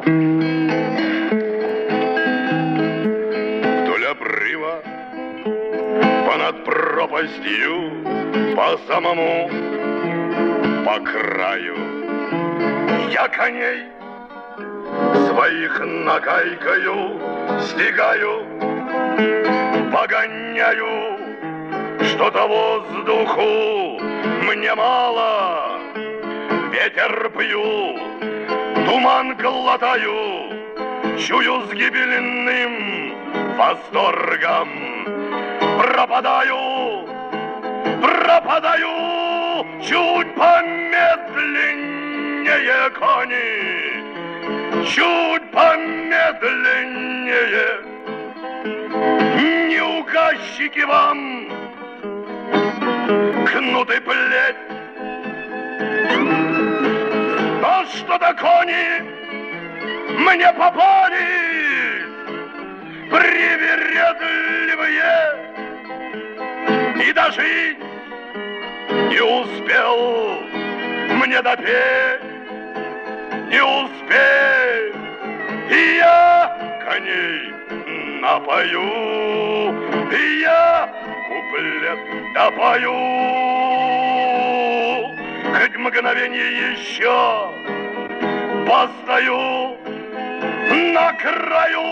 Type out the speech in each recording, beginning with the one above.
Вдоль обрыва, понад пропастью, по самому, по краю, я коней своих нагайкою стигаю, погоняю, что-то воздуху мне мало, ветер пью, туман глотаю, чую с гибельным восторгом, пропадаю, чуть помедленнее, кони, чуть помедленнее. Не указчики вам кнут и плеть, но что-то кони мне попались привередливые, и дожить не успел мне допеть, не успеть, и я коней напою, и я куплет допою. Хоть мгновенье еще постою на краю.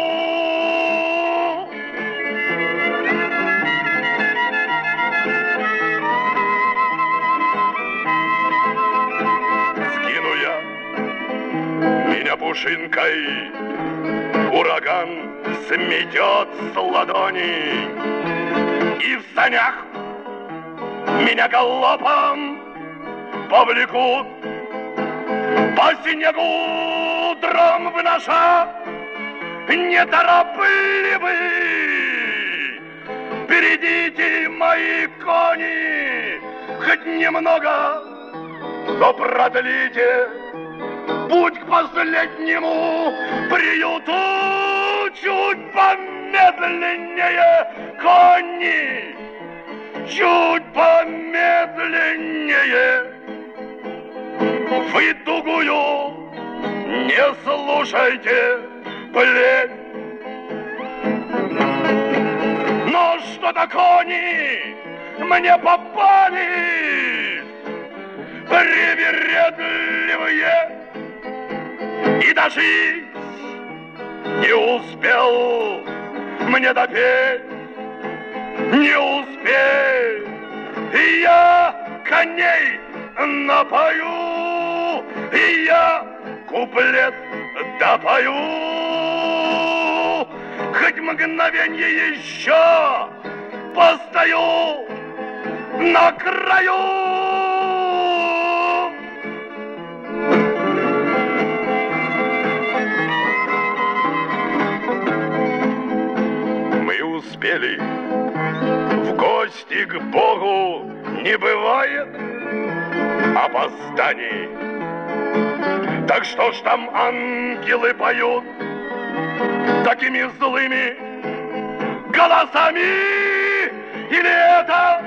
Скину я меня пушинкой, ураган сметет с ладони, и в санях меня галопом повлекут по снегу, дром выноша неторопливый. Впередите, мои кони, хоть немного, но продлите путь к последнему приюту. Чуть помедленнее, кони, чуть помедленнее. Вы тугую не слушайте плеть, но что-то кони мне попались привередливые, и дожить не успел мне допеть, не успеть, и я коней напою, и я куплет допою. Хоть мгновенье еще постою на краю. Мы успели в гости к Богу, не бывает опозданий. Так что ж там ангелы поют такими злыми голосами? Или это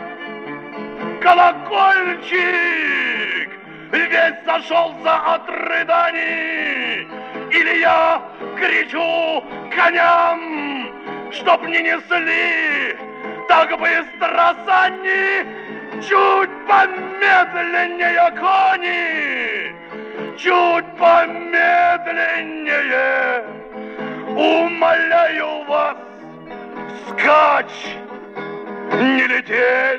колокольчик весь сошелся от рыданий? Или я кричу коням, чтоб не несли так быстро сани? Чуть помедленнее, кони, чуть помедленнее. Умоляю вас, вскачь, не лететь.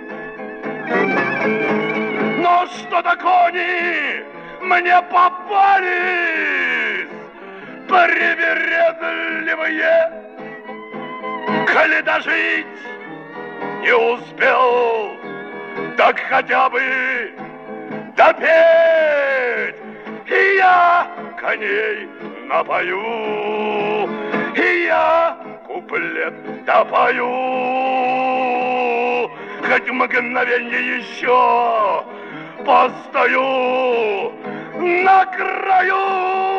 Но что-то кони мне попались привередливые. Коли дожить не успел, так хотя бы допеть. И я коней напою, и я куплет допою. Хоть мгновенье еще постою на краю.